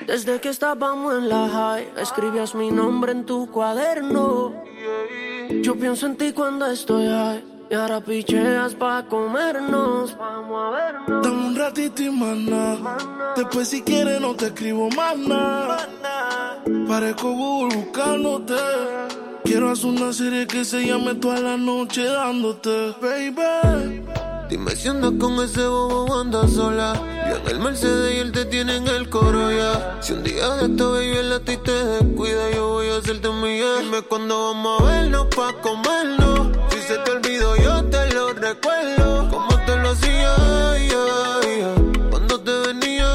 Desde que estábamos en la high, escribías mi nombre en tu cuaderno. Yo pienso en ti cuando estoy high, y ahora picheas pa' comernos. Vamos a vernos. Dame un ratito y más nada. Después si quieres no te escribo más nada. Parezco Google buscándote. Quiero hacer una serie que se llame Toda la Noche Dándote, baby. Dime si andas con ese bobo o andas sola. Yo en el Mercedes y él te tiene en el coro ya. Si un día de esto baby él a ti te descuida, yo voy a hacerte mía. Dime cuándo vamos a vernos pa' comernos. Si se te olvidó yo te lo recuerdo. Como te lo hacía, cuando te venía,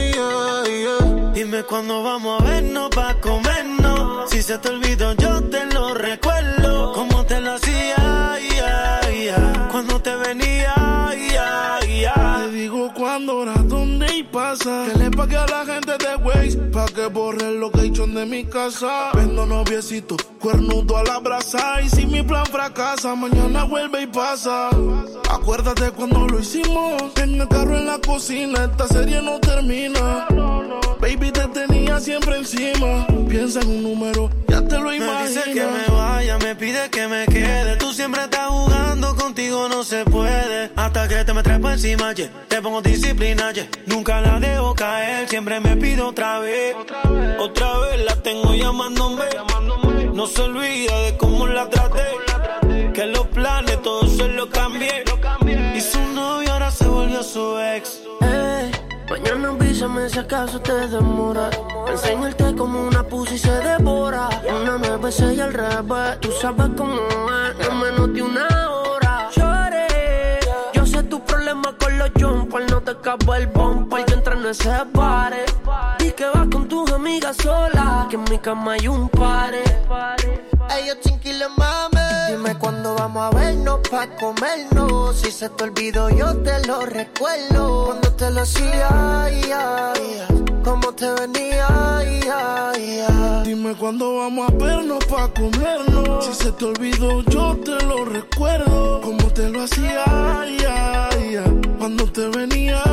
Dime cuándo vamos a vernos pa' comernos. Si se te olvidó yo te lo recuerdo. Como te lo hacía, cuando te venía, Te digo cuándo, hora, dónde y pasa. Que le pague a la gente de Waze pa' que borre el location de mi casa. Vendo noviecito, cuernudo a la brasa. Y si mi plan fracasa, mañana vuelve y pasa. Acuérdate cuando lo hicimos en el carro, en la cocina. Esta serie no termina. Baby, te tenía siempre encima. Piensa en un número, ya te lo imaginas. Me dice que me vaya, me pide que me quede. Tú siempre estás jugando, contigo no se puede. Hasta que te me trepo encima, yeah. Te pongo disciplina, yeah. Nunca la dejo caer, siempre me pido otra vez. Otra vez la tengo llamándome. No se olvida de cómo la traté. Que los planes todos se los cambié. Y su novio ahora se volvió su ex. Mañana avísame si acaso te demora. Enseñarte como una pussy se devora. Una nueva y al revés. Tú sabes cómo es, en menos de una hora. Lloré, yo sé tu problema con los jumpers. No te acabo el bumper, yo entro en ese pare. Y que vas con tus amigas solas, que en mi cama hay un pare. Ey, yo tranquila, mami. Dime cuándo vamos a vernos pa' comernos. Si se te olvidó yo te lo recuerdo. Cuando te lo hacía, como te venía, Dime cuándo vamos a vernos pa' comernos. Si se te olvidó yo te lo recuerdo. Como te lo hacía, cuando te venía,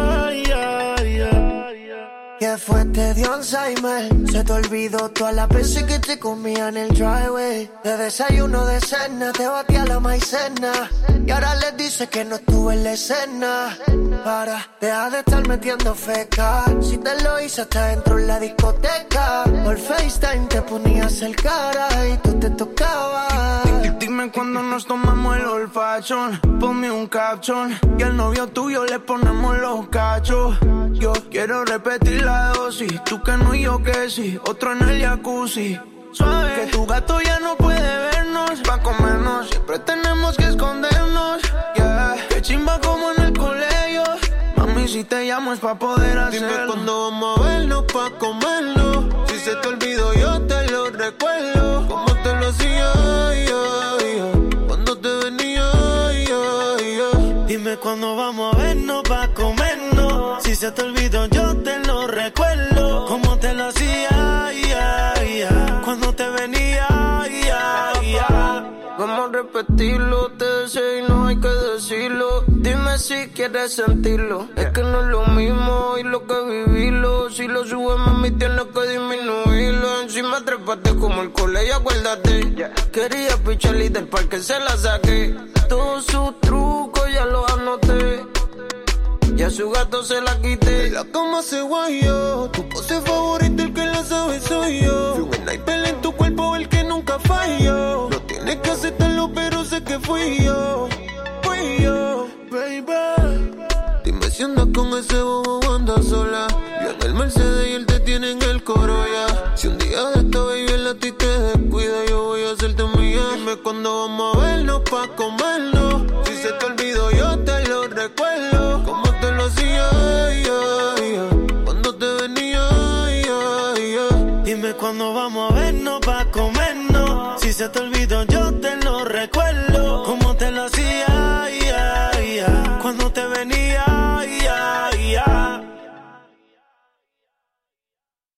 ¿Qué fue? Te dio Alzheimer. Se te olvidó todas las veces que te comía en el driveway. De desayuno, de cena, te batía la maicena. Y ahora les dice que no estuve en la escena. Para, deja de estar metiendo feca. Si te lo hice hasta dentro en la discoteca. Por FaceTime te ponías el cara y tú te tocabas. Dime cuando nos tomamos el olfachón. Ponme un caption y al novio tuyo le ponemos los cachos. Yo quiero repetir la dosis. Tú que no y yo que sí. Otro en el jacuzzi. Suave, que tu gato ya no puede vernos. Pa' comernos, siempre tenemos que escondernos. Yeah, que chimba como en el colegio. Mami, si te llamo es pa' poder hacerlo. Dime cuándo vamos a vernos pa' comernos. Si se te olvidó yo te lo recuerdo. Como te lo hacía, cuando te venía, Dime cuándo vamos a vernos pa' comernos. Si se te olvidó yo te lo recuerdo. Como te lo hacía, cuando te venía, Vamos a repetirlo, te deseo y no hay que decirlo. Dime si quieres sentirlo. Es que no es lo mismo y lo que vivirlo. Si lo subes, mami, tienes que disminuirlo. Encima trepaste como el colegio, acuérdate. Quería picharle y del parque se la saqué. Todos sus trucos ya los anoté. Y a su gato se la quité. En la cama se guayó. Tu pose favorita, el que la sabe soy yo. Fui un sniper en tu cuerpo, el que nunca falló. No tienes que aceptarlo, pero sé que fui yo. baby. Dime si andas con ese bobo o andas sola. Yo en el Mercedes y él te tiene en el coro ya. Si un día de esta baby él a ti te descuida, yo voy a hacerte mía. Dime cuándo vamos a vernos pa' comer.